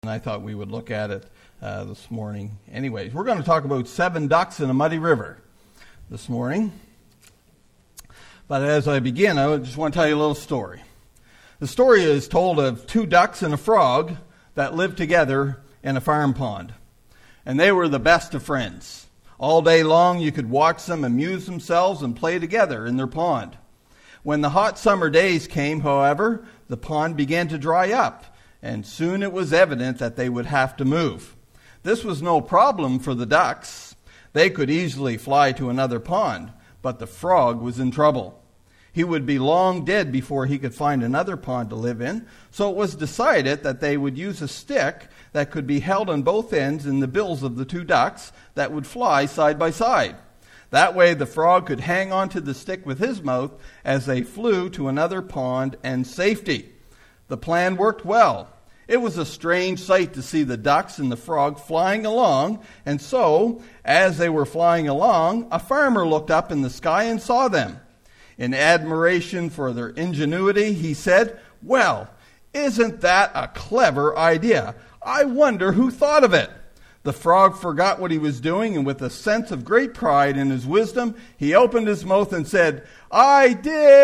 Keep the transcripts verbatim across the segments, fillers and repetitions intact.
And I thought we would look at it uh, this morning. Anyways, we're going to talk about seven ducks in a muddy river this morning. But as I begin, I just want to tell you a little story. The story is told of two ducks and a frog that lived together in a farm pond. And they were the best of friends. All day long you could watch them amuse themselves and play together in their pond. When the hot summer days came, however, the pond began to dry up. And soon it was evident that they would have to move. This was no problem for the ducks. They could easily fly to another pond, but the frog was in trouble. He would be long dead before he could find another pond to live in, so it was decided that they would use a stick that could be held on both ends in the bills of the two ducks that would fly side by side. That way the frog could hang onto the stick with his mouth as they flew to another pond and safety. The plan worked well. It was a strange sight to see the ducks and the frog flying along, and so, as they were flying along, a farmer looked up in the sky and saw them. In admiration for their ingenuity, he said, "Well, isn't that a clever idea? I wonder who thought of it." The frog forgot what he was doing, and with a sense of great pride in his wisdom, he opened his mouth and said, "I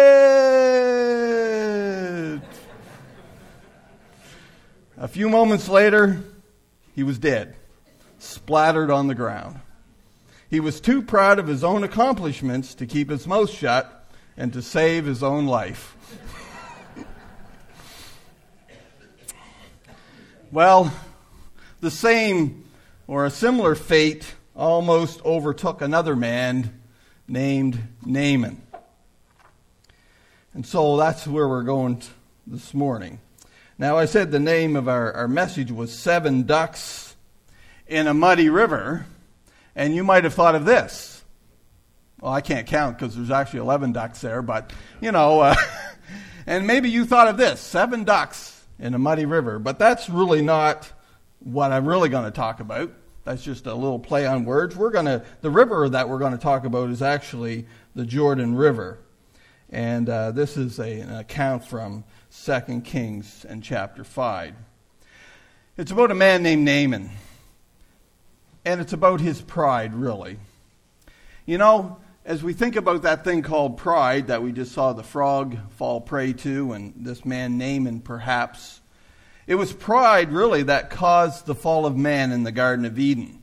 did." A few moments later, he was dead, splattered on the ground. He was too proud of his own accomplishments to keep his mouth shut and to save his own life. Well, the same or a similar fate almost overtook another man named Naaman. And so that's where we're going t- this morning. Now, I said the name of our, our message was Seven Ducks in a Muddy River, and you might have thought of this. Well, I can't count because there's actually eleven ducks there, but, you know, uh, and maybe you thought of this, seven ducks in a muddy river, but that's really not what I'm really going to talk about. That's just a little play on words. We're going to, the river that we're going to talk about is actually the Jordan River, and uh, this is a, an account from Second Kings and chapter five. It's about a man named Naaman. And it's about his pride, really. You know, as we think about that thing called pride that we just saw the frog fall prey to, and this man Naaman perhaps, it was pride really that caused the fall of man in the Garden of Eden.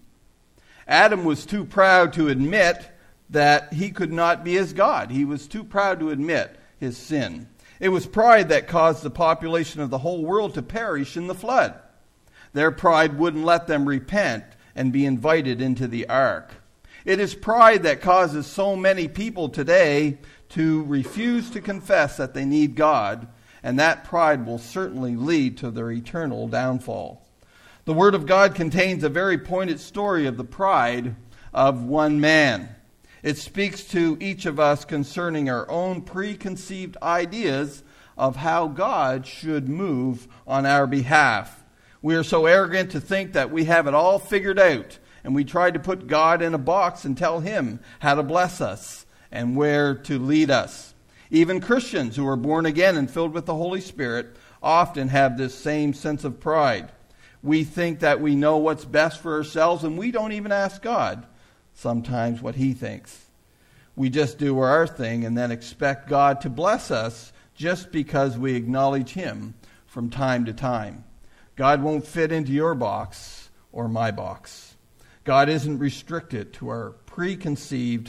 Adam was too proud to admit that he could not be as God. He was too proud to admit his sin. It was pride that caused the population of the whole world to perish in the flood. Their pride wouldn't let them repent and be invited into the ark. It is pride that causes so many people today to refuse to confess that they need God, and that pride will certainly lead to their eternal downfall. The Word of God contains a very pointed story of the pride of one man. It speaks to each of us concerning our own preconceived ideas of how God should move on our behalf. We are so arrogant to think that we have it all figured out, and we try to put God in a box and tell him how to bless us and where to lead us. Even Christians who are born again and filled with the Holy Spirit often have this same sense of pride. We think that we know what's best for ourselves, and we don't even ask God sometimes what he thinks. We just do our thing and then expect God to bless us just because we acknowledge him from time to time. God won't fit into your box or my box. God isn't restricted to our preconceived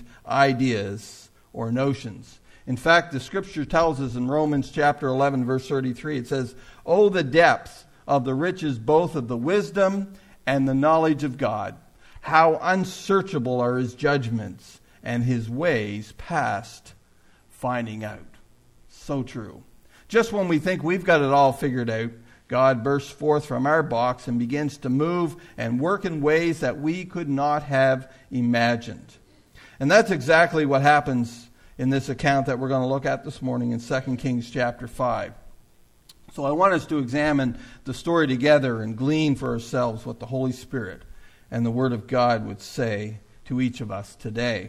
ideas or notions. In fact, the scripture tells us in Romans chapter eleven, verse thirty-three, it says, "Oh, the depth of the riches both of the wisdom and the knowledge of God. How unsearchable are his judgments and his ways past finding out." So true. Just when we think we've got it all figured out, God bursts forth from our box and begins to move and work in ways that we could not have imagined. And that's exactly what happens in this account that we're going to look at this morning in Second Kings chapter five. So I want us to examine the story together and glean for ourselves what the Holy Spirit and the Word of God would say to each of us today.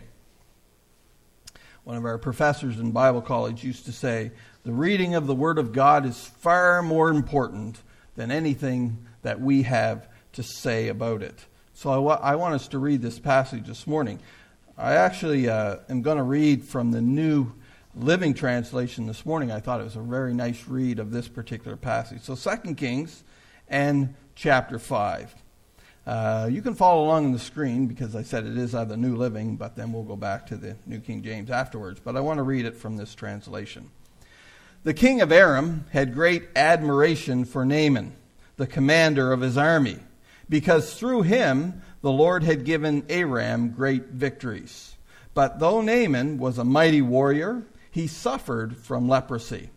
One of our professors in Bible college used to say, the reading of the Word of God is far more important than anything that we have to say about it. So I, wa- I want us to read this passage this morning. I actually uh, am going to read from the New Living Translation this morning. I thought it was a very nice read of this particular passage. So Second Kings and chapter five. Uh, you can follow along on the screen because I said it is out of the New Living, but then we'll go back to the New King James afterwards. But I want to read it from this translation. The king of Aram had great admiration for Naaman, the commander of his army, because through him the Lord had given Aram great victories. But though Naaman was a mighty warrior, he suffered from leprosy.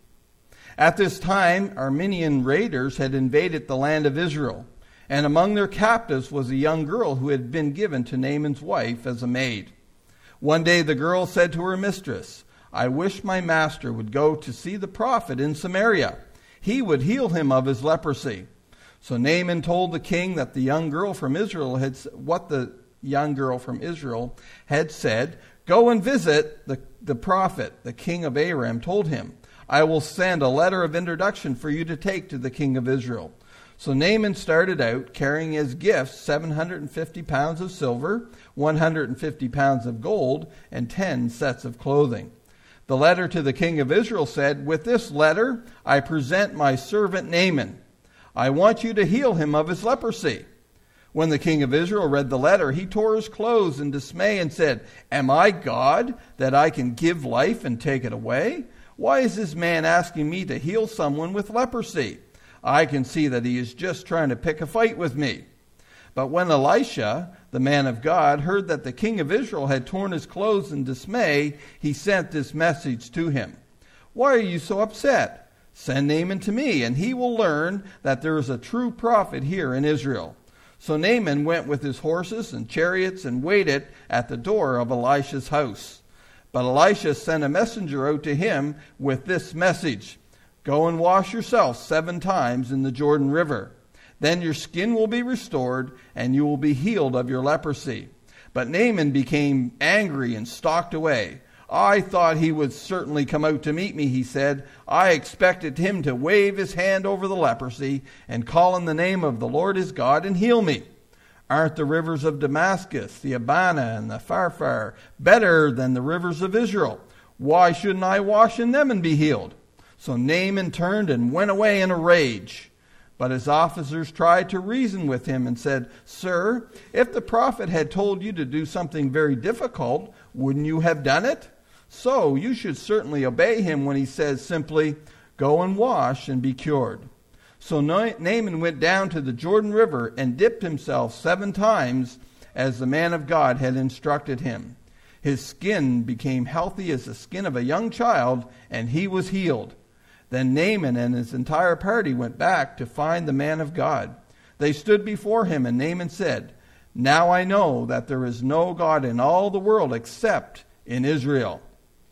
At this time, Aramean raiders had invaded the land of Israel, and among their captives was a young girl who had been given to Naaman's wife as a maid. One day the girl said to her mistress, "I wish my master would go to see the prophet in Samaria. He would heal him of his leprosy." So Naaman told the king that the young girl from Israel had what the young girl from Israel had said. "Go and visit the, the prophet." The king of Aram told him, "I will send a letter of introduction for you to take to the king of Israel." So Naaman started out, carrying as gifts seven hundred fifty pounds of silver, one hundred fifty pounds of gold, and ten sets of clothing. The letter to the king of Israel said, "With this letter I present my servant Naaman. I want you to heal him of his leprosy." When the king of Israel read the letter, he tore his clothes in dismay and said, "Am I God that I can give life and take it away? Why is this man asking me to heal someone with leprosy? I can see that he is just trying to pick a fight with me." But when Elisha, the man of God, heard that the king of Israel had torn his clothes in dismay, he sent this message to him. "Why are you so upset? Send Naaman to me, and he will learn that there is a true prophet here in Israel." So Naaman went with his horses and chariots and waited at the door of Elisha's house. But Elisha sent a messenger out to him with this message: "Go and wash yourself seven times in the Jordan River. Then your skin will be restored, and you will be healed of your leprosy." But Naaman became angry and stalked away. "I thought he would certainly come out to meet me," he said. "I expected him to wave his hand over the leprosy and call on the name of the Lord his God and heal me. Aren't the rivers of Damascus, the Abana, and the Pharpar better than the rivers of Israel? Why shouldn't I wash in them and be healed?" So Naaman turned and went away in a rage. But his officers tried to reason with him and said, "Sir, if the prophet had told you to do something very difficult, wouldn't you have done it? So you should certainly obey him when he says simply, 'Go and wash and be cured.'" So Naaman went down to the Jordan River and dipped himself seven times as the man of God had instructed him. His skin became healthy as the skin of a young child, and he was healed. Then Naaman and his entire party went back to find the man of God. They stood before him, and Naaman said, "Now I know that there is no God in all the world except in Israel.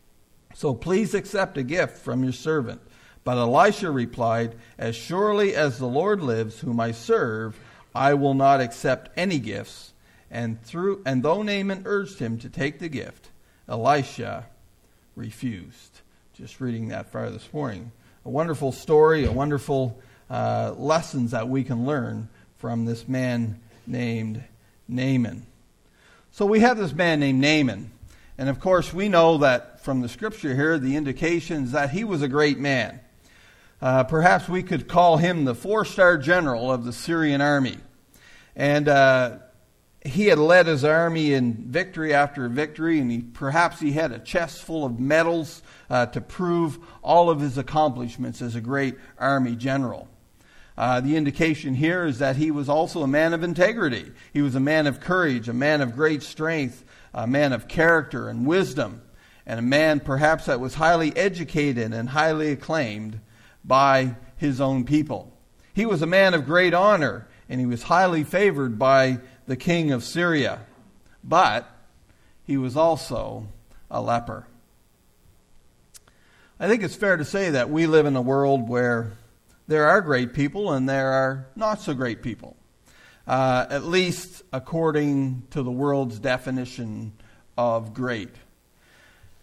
So please accept a gift from your servant." But Elisha replied, "As surely as the Lord lives, whom I serve, I will not accept any gifts." And through and though Naaman urged him to take the gift, Elisha refused. Just reading that far this morning. A wonderful story, a wonderful uh, lessons that we can learn from this man named Naaman. So we have this man named Naaman. And of course we know that from the scripture here, the indications that he was a great man. Uh, perhaps we could call him the four-star general of the Syrian army. And uh, he had led his army in victory after victory, and he, perhaps he had a chest full of medals uh, to prove all of his accomplishments as a great army general. Uh, the indication here is that he was also a man of integrity. He was a man of courage, a man of great strength, a man of character and wisdom, and a man perhaps that was highly educated and highly acclaimed by his own people. He was a man of great honor, and he was highly favored by the king of Syria. But he was also a leper. I think it's fair to say that we live in a world where there are great people and there are not so great people. Uh, at least according to the world's definition of great.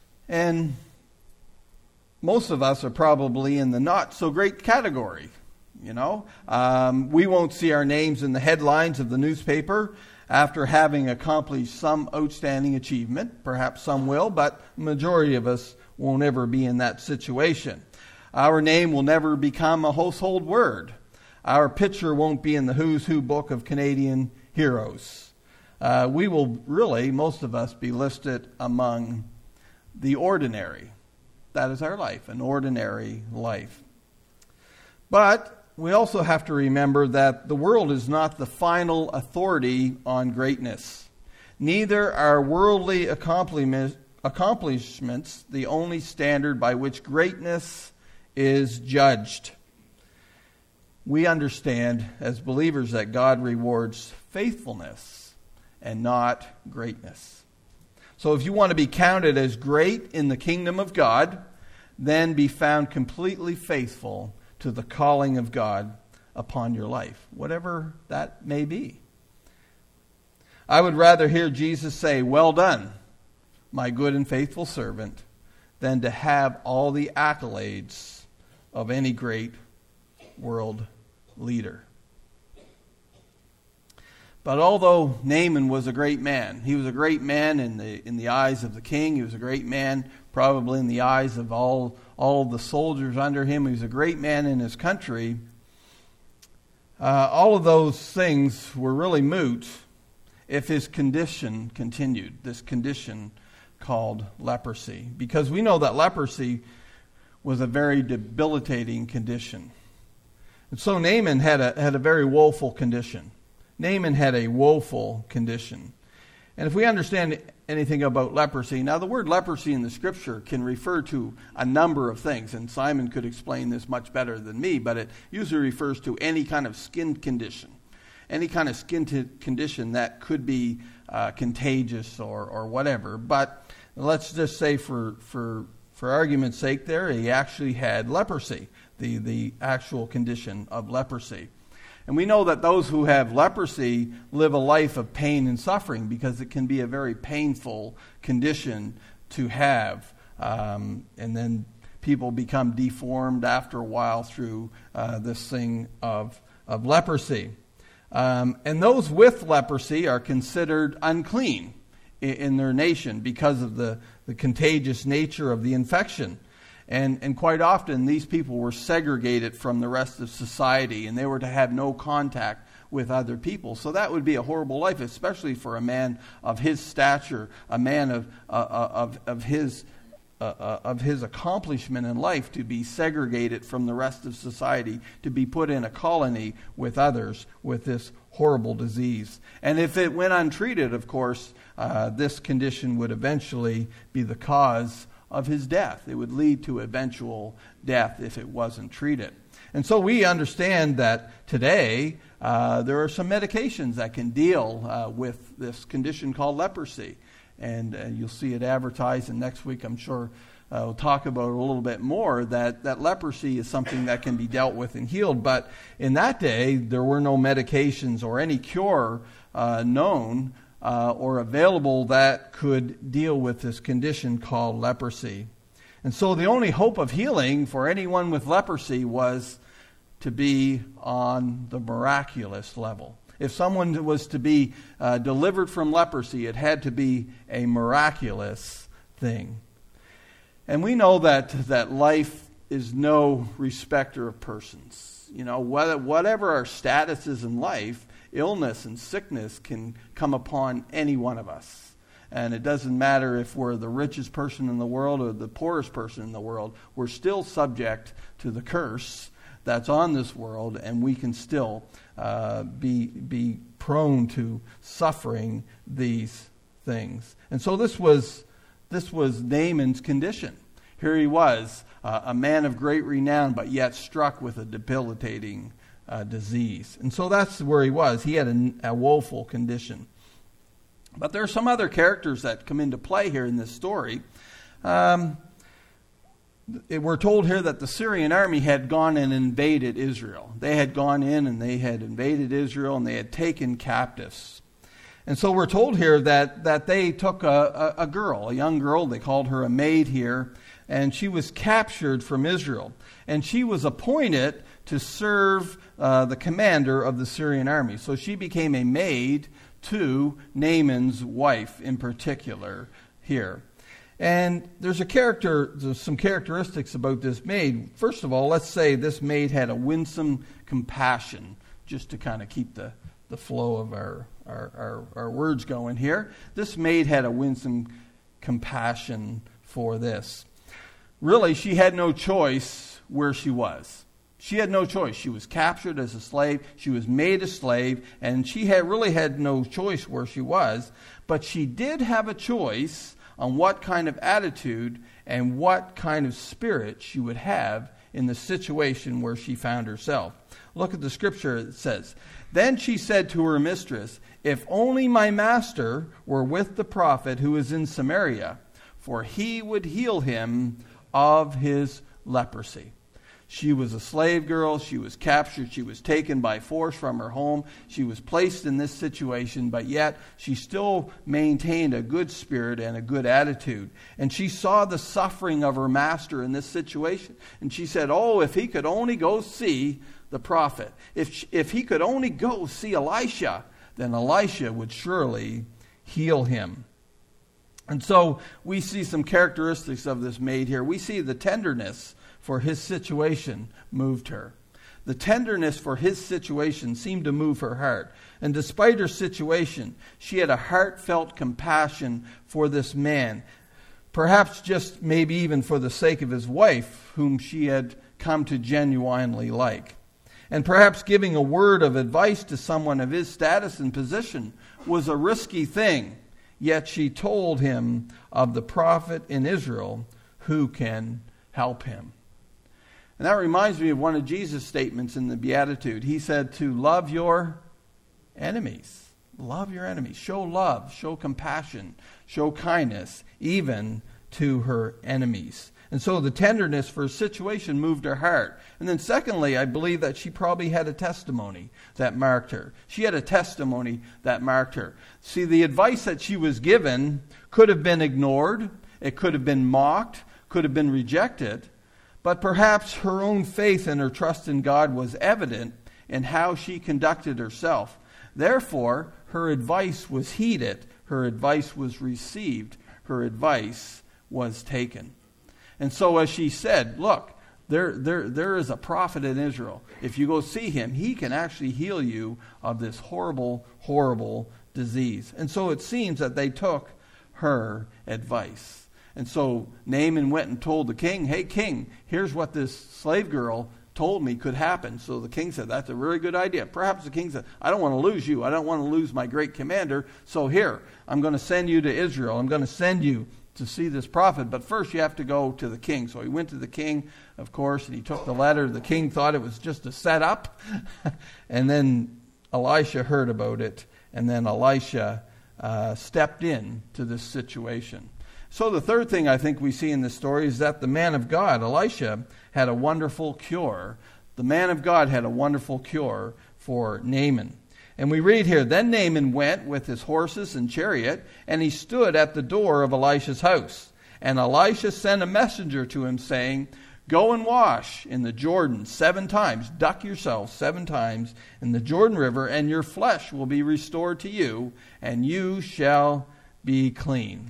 And most of us are probably in the not so great category. You know, um, we won't see our names in the headlines of the newspaper after having accomplished some outstanding achievement. Perhaps some will, but the majority of us won't ever be in that situation. Our name will never become a household word. Our picture won't be in the who's who book of Canadian heroes. Uh, we will really, most of us, be listed among the ordinary. That is our life, an ordinary life. But we also have to remember that the world is not the final authority on greatness. Neither are worldly accomplishments the only standard by which greatness is judged. We understand as believers that God rewards faithfulness and not greatness. So if you want to be counted as great in the kingdom of God, then be found completely faithful to the calling of God upon your life, whatever that may be. I would rather hear Jesus say, "Well done, my good and faithful servant," than to have all the accolades of any great world leader. But although Naaman was a great man, he was a great man in the in the eyes of the king. He was a great man probably in the eyes of all, all of the soldiers under him. He was a great man in his country. Uh, all of those things were really moot if his condition continued, this condition called leprosy. Because we know that leprosy was a very debilitating condition. And so Naaman had a, had a very woeful condition. Naaman had a woeful condition. And if we understand anything about leprosy, now the word leprosy in the scripture can refer to a number of things, and Simon could explain this much better than me, but it usually refers to any kind of skin condition, any kind of skin t- condition that could be uh, contagious or, or whatever. But let's just say for, for, for argument's sake there, he actually had leprosy, the, the actual condition of leprosy. And we know that those who have leprosy live a life of pain and suffering because it can be a very painful condition to have. Um, and then people become deformed after a while through uh, this thing of, of leprosy. Um, and those with leprosy are considered unclean in, in their nation because of the, the contagious nature of the infection. And and quite often these people were segregated from the rest of society, and they were to have no contact with other people. So that would be a horrible life, especially for a man of his stature, a man of uh, of of his uh, of his accomplishment in life, to be segregated from the rest of society, to be put in a colony with others with this horrible disease. And if it went untreated, of course, uh, this condition would eventually be the cause of his death. It would lead to eventual death if it wasn't treated. And so we understand that today uh, there are some medications that can deal uh, with this condition called leprosy. And uh, you'll see it advertised, and next week I'm sure uh, we'll talk about it a little bit more, that, that leprosy is something that can be dealt with and healed. But in that day, there were no medications or any cure uh, known Uh, or available that could deal with this condition called leprosy. And so the only hope of healing for anyone with leprosy was to be on the miraculous level. If someone was to be uh, delivered from leprosy, it had to be a miraculous thing. And we know that, that life is no respecter of persons. You know, whether, whatever our status is in life, illness and sickness can come upon any one of us. And it doesn't matter if we're the richest person in the world or the poorest person in the world. We're still subject to the curse that's on this world, and we can still uh, be, be prone to suffering these things. And so this was, this was Naaman's condition. Here he was, uh, a man of great renown, but yet struck with a debilitating Uh, disease. And so that's where he was. He had a, a woeful condition. But there are some other characters that come into play here in this story. Um, it, we're told here that the Syrian army had gone and invaded Israel. They had gone in and they had invaded Israel and they had taken captives. And so we're told here that, that they took a, a, a girl, a young girl. They called her a maid here. And she was captured from Israel. And she was appointed to serve uh, the commander of the Syrian army. So she became a maid to Naaman's wife in particular here. And there's a character, there's some characteristics about this maid. First of all, let's say this maid had a winsome compassion, just to kind of keep the, the flow of our, our, our, our words going here. This maid had a winsome compassion for this. Really, she had no choice where she was. She had no choice. She was captured as a slave. She was made a slave, and she had really had no choice where she was. But she did have a choice on what kind of attitude and what kind of spirit she would have in the situation where she found herself. Look at the scripture. It says, "Then she said to her mistress, 'If only my master were with the prophet who is in Samaria, for he would heal him of his leprosy.'" She was a slave girl. She was captured. She was taken by force from her home. She was placed in this situation, but yet she still maintained a good spirit and a good attitude. And she saw the suffering of her master in this situation. And she said, "Oh, if he could only go see the prophet. If, if he could only go see Elisha, then Elisha would surely heal him." And so we see some characteristics of this maid here. We see the tenderness for his situation moved her. The tenderness for his situation seemed to move her heart. And despite her situation, she had a heartfelt compassion for this man. Perhaps just maybe even for the sake of his wife, whom she had come to genuinely like. And perhaps giving a word of advice to someone of his status and position was a risky thing. Yet she told him of the prophet in Israel who can help him. And that reminds me of one of Jesus' statements in the Beatitude. He said to love your enemies. Love your enemies. Show love, show compassion, show kindness, even to her enemies. And so the tenderness for her situation moved her heart. And then secondly, I believe that she probably had a testimony that marked her. She had a testimony that marked her. See, the advice that she was given could have been ignored. It could have been mocked, could have been rejected. But perhaps her own faith and her trust in God was evident in how she conducted herself. Therefore, her advice was heeded. Her advice was received. Her advice was taken. And so as she said, look, there, there, there is a prophet in Israel. If you go see him, he can actually heal you of this horrible, horrible disease. And so it seems that they took her advice. And so Naaman went and told the king, "Hey, king, here's what this slave girl told me could happen." So the king said, "That's a very good idea." Perhaps the king said, "I don't want to lose you. I don't want to lose my great commander. So here, I'm going to send you to Israel. I'm going to send you to see this prophet. But first you have to go to the king." So he went to the king, of course, and he took the letter. The king thought it was just a setup. And then Elisha heard about it. And then Elisha uh, stepped in to this situation. So the third thing I think we see in this story is that the man of God, Elisha, had a wonderful cure. The man of God had a wonderful cure for Naaman. And we read here, "Then Naaman went with his horses and chariot, and he stood at the door of Elisha's house. And Elisha sent a messenger to him, saying, 'Go and wash in the Jordan seven times. Duck yourself seven times in the Jordan River, and your flesh will be restored to you, and you shall be clean.'"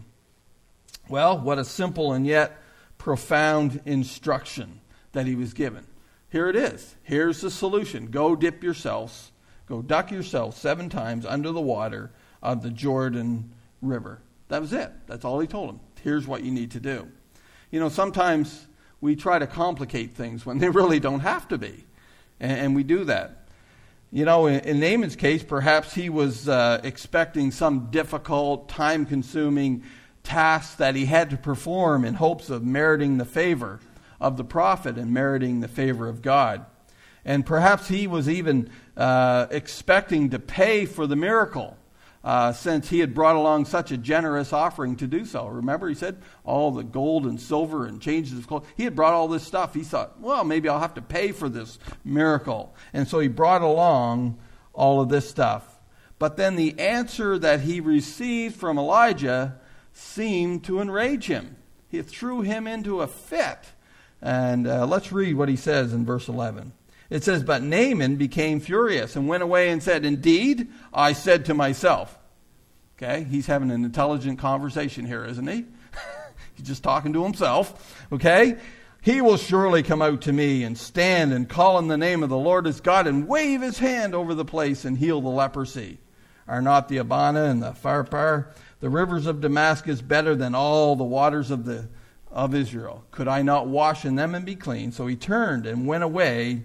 Well, what a simple and yet profound instruction that he was given. Here it is. Here's the solution. Go dip yourselves, go duck yourselves seven times under the water of the Jordan River. That was it. That's all he told him. Here's what you need to do. You know, sometimes we try to complicate things when they really don't have to be. And, and we do that. You know, in, in Naaman's case, perhaps he was uh, expecting some difficult, time-consuming task that he had to perform in hopes of meriting the favor of the prophet and meriting the favor of God. And perhaps he was even uh, expecting to pay for the miracle uh, since he had brought along such a generous offering to do so. Remember, he said all the gold and silver and changes of clothes. He had brought all this stuff. He thought, well, maybe I'll have to pay for this miracle. And so he brought along all of this stuff. But then the answer that he received from Elijah seemed to enrage him. It threw him into a fit. And uh, let's read what he says in verse eleven. It says, but Naaman became furious and went away and said, indeed, I said to myself. Okay, he's having an intelligent conversation here, isn't he? He's just talking to himself. Okay, he will surely come out to me and stand and call on the name of the Lord his God and wave his hand over the place and heal the leprosy. Are not the Abana and the Pharpar, the rivers of Damascus, better than all the waters of the of Israel? Could I not wash in them and be clean? So he turned and went away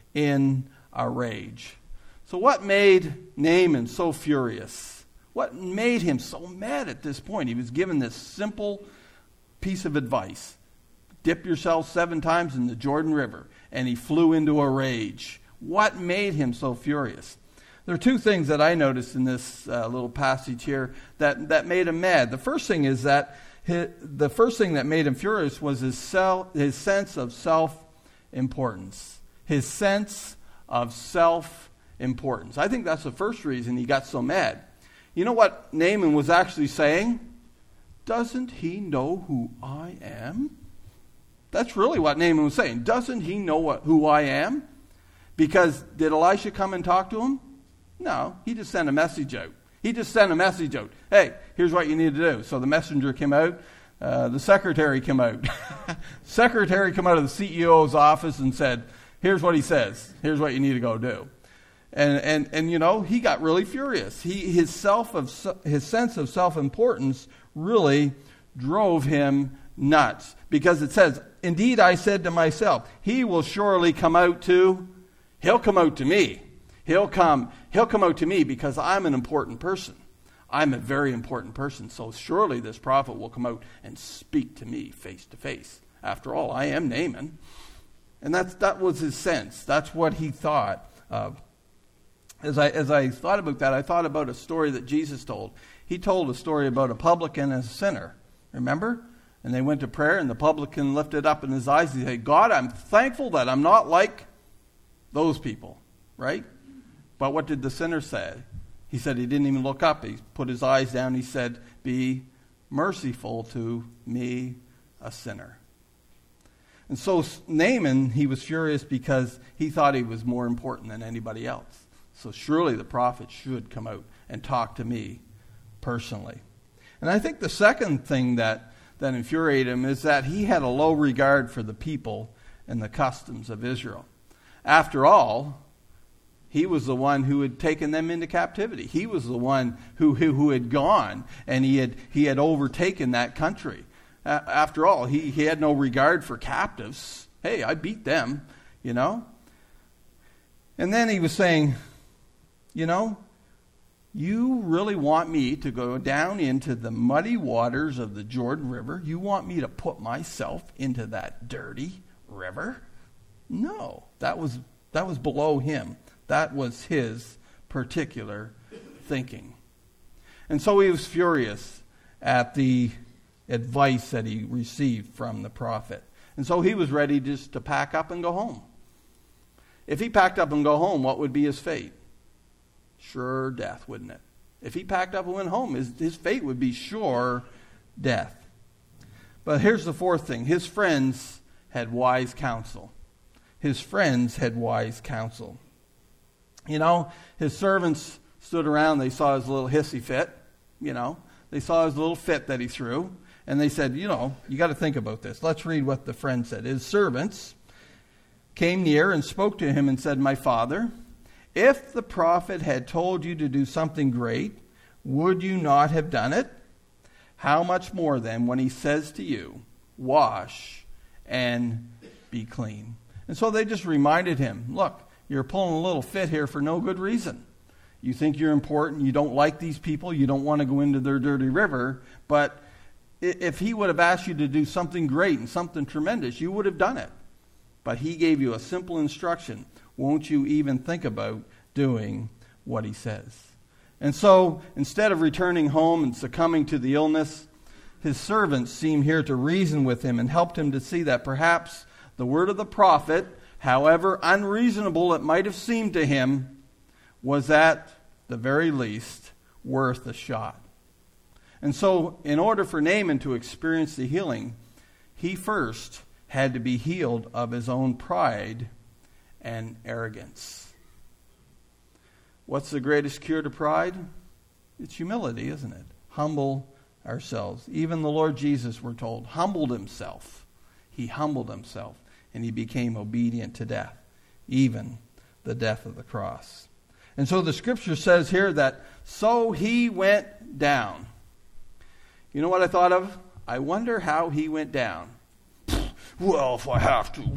in a rage. So what made Naaman so furious? What made him so mad at this point? He was given this simple piece of advice. Dip yourself seven times in the Jordan River. And he flew into a rage. What made him so furious? There are two things that I noticed in this uh, little passage here that, that made him mad. The first thing is that his, the first thing that made him furious was his, self, his sense of self-importance. His sense of self-importance. I think that's the first reason he got so mad. You know what Naaman was actually saying? Doesn't he know who I am? That's really what Naaman was saying. Doesn't he know what, who I am? Because did Elisha come and talk to him? No, he just sent a message out. He just sent a message out. Hey, here's what you need to do. So the messenger came out. Uh, the secretary came out. Secretary came out of the C E O's office and said, here's what he says. Here's what you need to go do. And and and you know, he got really furious. He his self of his sense of self-importance really drove him nuts, because it says, indeed I said to myself, he will surely come out to he'll come out to me. He'll come he'll come out to me because I'm an important person. I'm a very important person. So surely this prophet will come out and speak to me face to face. After all, I am Naaman. And that's, that was his sense. That's what he thought of. As I, as I thought about that, I thought about a story that Jesus told. He told a story about a publican and a sinner. Remember? And they went to prayer, and the publican lifted up in his eyes. He said, God, I'm thankful that I'm not like those people. Right? But what did the sinner say? He said he didn't even look up. He put his eyes down. He said, be merciful to me, a sinner. And so Naaman, he was furious because he thought he was more important than anybody else. So surely the prophet should come out and talk to me personally. And I think the second thing that, that infuriated him is that he had a low regard for the people and the customs of Israel. After all, he was the one who had taken them into captivity. He was the one who, who, who had gone, and he had, he had overtaken that country. Uh, after all, he, he had no regard for captives. Hey, I beat them, you know. And then he was saying, you know, you really want me to go down into the muddy waters of the Jordan River? You want me to put myself into that dirty river? No, that was that was below him. That was his particular thinking. And so he was furious at the advice that he received from the prophet. And so he was ready just to pack up and go home. If he packed up and go home, what would be his fate? Sure death, wouldn't it? If he packed up and went home, his, his fate would be sure death. But here's the fourth thing. His friends had wise counsel. His friends had wise counsel. You know, his servants stood around. They saw his little hissy fit, you know. They saw his little fit that he threw. And they said, you know, you got to think about this. Let's read what the friend said. His servants came near and spoke to him and said, my father, if the prophet had told you to do something great, would you not have done it? How much more then when he says to you, wash and be clean? And so they just reminded him, look, you're pulling a little fit here for no good reason. You think you're important. You don't like these people. You don't want to go into their dirty river. But if he would have asked you to do something great and something tremendous, you would have done it. But he gave you a simple instruction. Won't you even think about doing what he says? And so instead of returning home and succumbing to the illness, his servants seem here to reason with him and helped him to see that perhaps the word of the prophet, however unreasonable it might have seemed to him, was at the very least worth a shot. And so in order for Naaman to experience the healing, he first had to be healed of his own pride and arrogance. What's the greatest cure to pride? It's humility, isn't it? Humble ourselves. Even the Lord Jesus, we're told, humbled himself. He humbled himself, and he became obedient to death, even the death of the cross. And so the scripture says here that, so he went down. You know what I thought of? I wonder how he went down. Well, if I have to.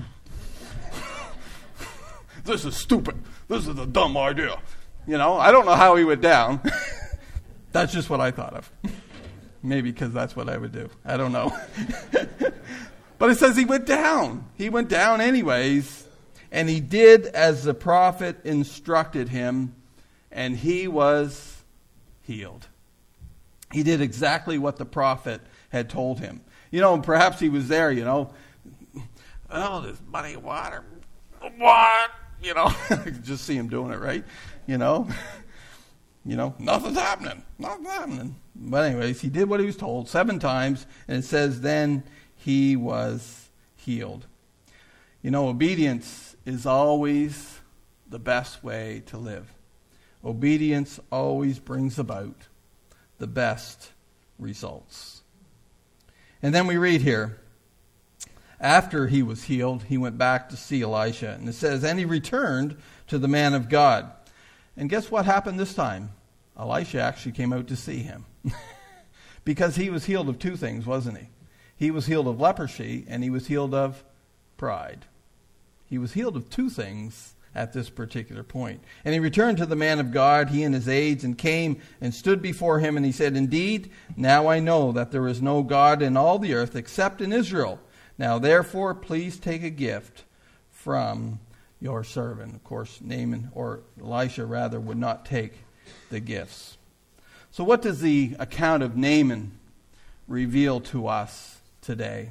This is stupid. This is a dumb idea. You know, I don't know how he went down. That's just what I thought of. Maybe because that's what I would do. I don't know. But it says he went down. He went down anyways. And he did as the prophet instructed him. And he was healed. He did exactly what the prophet had told him. You know, perhaps he was there, you know. Oh, this muddy water. What? You know, I could just see him doing it, right? You know. You know, nothing's happening. Nothing's happening. But anyways, he did what he was told seven times. And it says, then he was healed. You know, obedience is always the best way to live. Obedience always brings about the best results. And then we read here, after he was healed, he went back to see Elisha. And it says, and he returned to the man of God. And guess what happened this time? Elisha actually came out to see him. Because he was healed of two things, wasn't he? He was healed of leprosy and he was healed of pride. He was healed of two things at this particular point. And he returned to the man of God, he and his aides, and came and stood before him. And he said, indeed, now I know that there is no God in all the earth except in Israel. Now therefore, please take a gift from your servant. Of course, Naaman, or Elisha rather, would not take the gifts. So what does the account of Naaman reveal to us today?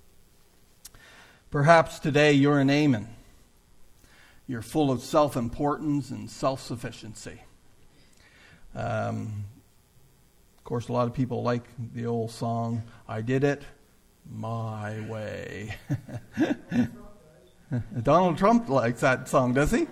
Perhaps today you're a Naaman. You're full of self-importance and self-sufficiency. Um, of course, a lot of people like the old song, I did it my way. Donald Trump likes that song, does he?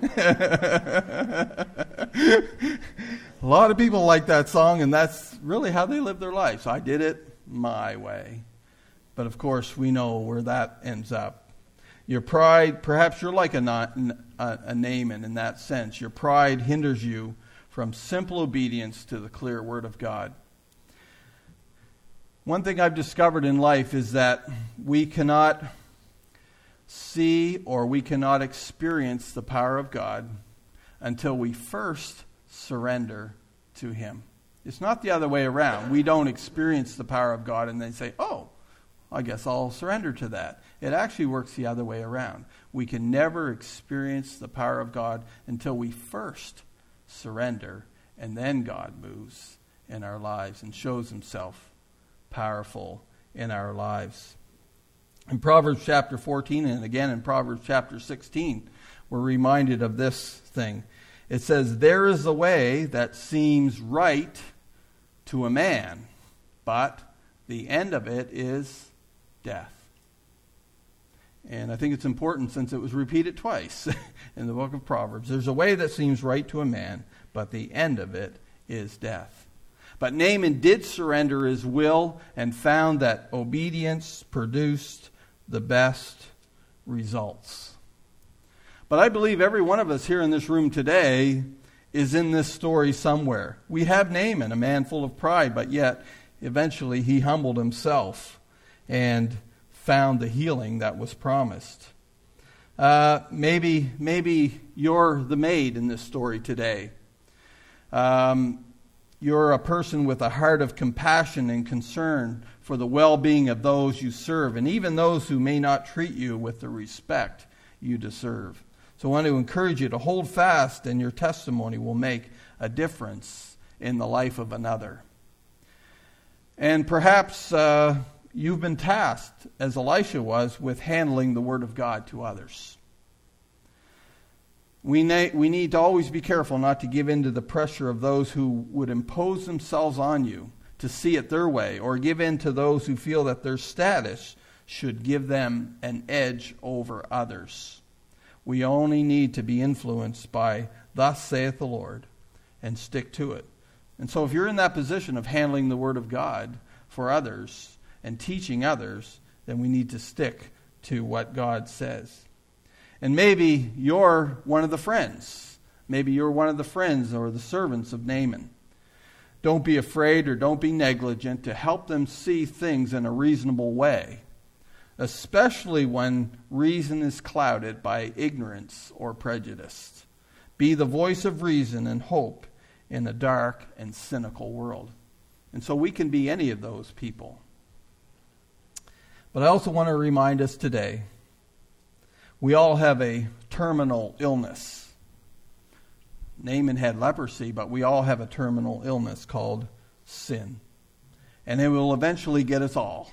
A lot of people like that song, and that's really how they live their lives. I did it my way. But of course, we know where that ends up. Your pride, perhaps you're like a, a, a Naaman in that sense. Your pride hinders you from simple obedience to the clear word of God. One thing I've discovered in life is that we cannot see or we cannot experience the power of God until we first surrender to him. It's not the other way around. We don't experience the power of God and then say, oh, I guess I'll surrender to that. It actually works the other way around. We can never experience the power of God until we first surrender, and then God moves in our lives and shows himself powerful in our lives. In Proverbs chapter fourteen, and again in Proverbs chapter sixteen, we're reminded of this thing. It says, there is a way that seems right to a man, but the end of it is death. And I think it's important since it was repeated twice in the book of Proverbs. There's a way that seems right to a man, but the end of it is death. But Naaman did surrender his will and found that obedience produced the best results. But I believe every one of us here in this room today is in this story somewhere. We have Naaman, a man full of pride, but yet eventually he humbled himself and found the healing that was promised. Uh, maybe, maybe you're the maid in this story today. Um, you're a person with a heart of compassion and concern for the well-being of those you serve, and even those who may not treat you with the respect you deserve. So I want to encourage you to hold fast, and your testimony will make a difference in the life of another. And perhaps uh, you've been tasked, as Elisha was, with handling the word of God to others. We, na- we need to always be careful not to give in to the pressure of those who would impose themselves on you to see it their way, or give in to those who feel that their status should give them an edge over others. We only need to be influenced by "Thus saith the Lord" and stick to it. And so if you're in that position of handling the Word of God for others and teaching others, then we need to stick to what God says. And maybe you're one of the friends. Maybe you're one of the friends or the servants of Naaman. Don't be afraid or don't be negligent to help them see things in a reasonable way, especially when reason is clouded by ignorance or prejudice. Be the voice of reason and hope in a dark and cynical world. And so we can be any of those people. But I also want to remind us today, we all have a terminal illness. Naaman had leprosy, but we all have a terminal illness called sin. And it will eventually get us all.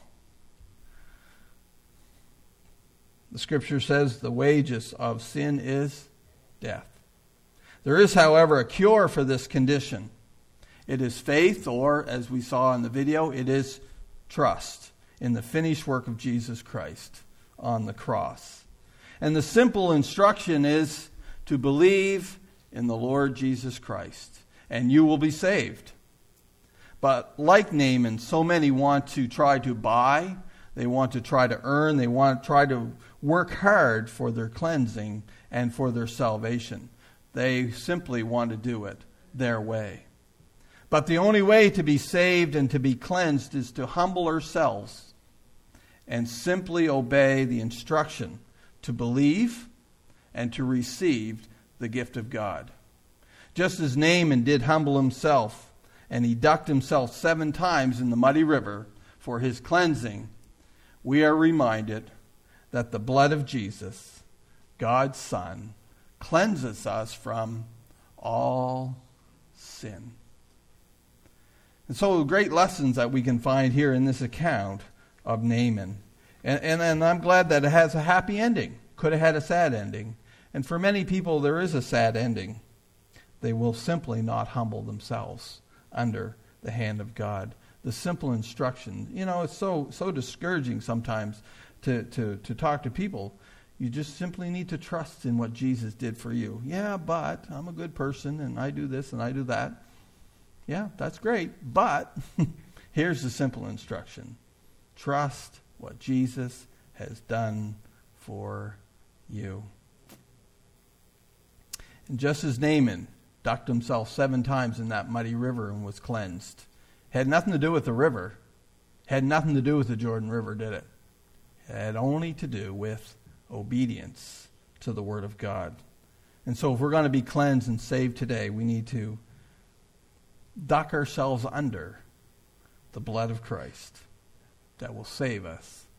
The scripture says the wages of sin is death. There is, however, a cure for this condition. It is faith, or, as we saw in the video, it is trust in the finished work of Jesus Christ on the cross. And the simple instruction is to believe in the Lord Jesus Christ, and you will be saved. But like Naaman, so many want to try to buy, they want to try to earn, they want to try to work hard for their cleansing and for their salvation. They simply want to do it their way. But the only way to be saved and to be cleansed is to humble ourselves and simply obey the instruction to believe and to receive the gift of God. Just as Naaman did humble himself, and he ducked himself seven times in the muddy river for his cleansing, we are reminded that the blood of Jesus, God's Son, cleanses us from all sin. And so great lessons that we can find here in this account of Naaman. And, and, and I'm glad that it has a happy ending. Could have had a sad ending. And for many people there is a sad ending. They will simply not humble themselves under the hand of God. The simple instruction. You know, it's so so discouraging sometimes to, to, to talk to people. You just simply need to trust in what Jesus did for you. Yeah, but I'm a good person and I do this and I do that. Yeah, that's great. But here's the simple instruction. Trust what Jesus has done for you. And just as Naaman ducked himself seven times in that muddy river and was cleansed, had nothing to do with the river, had nothing to do with the Jordan River, did it? It had only to do with obedience to the Word of God. And so if we're going to be cleansed and saved today, we need to duck ourselves under the blood of Christ that will save us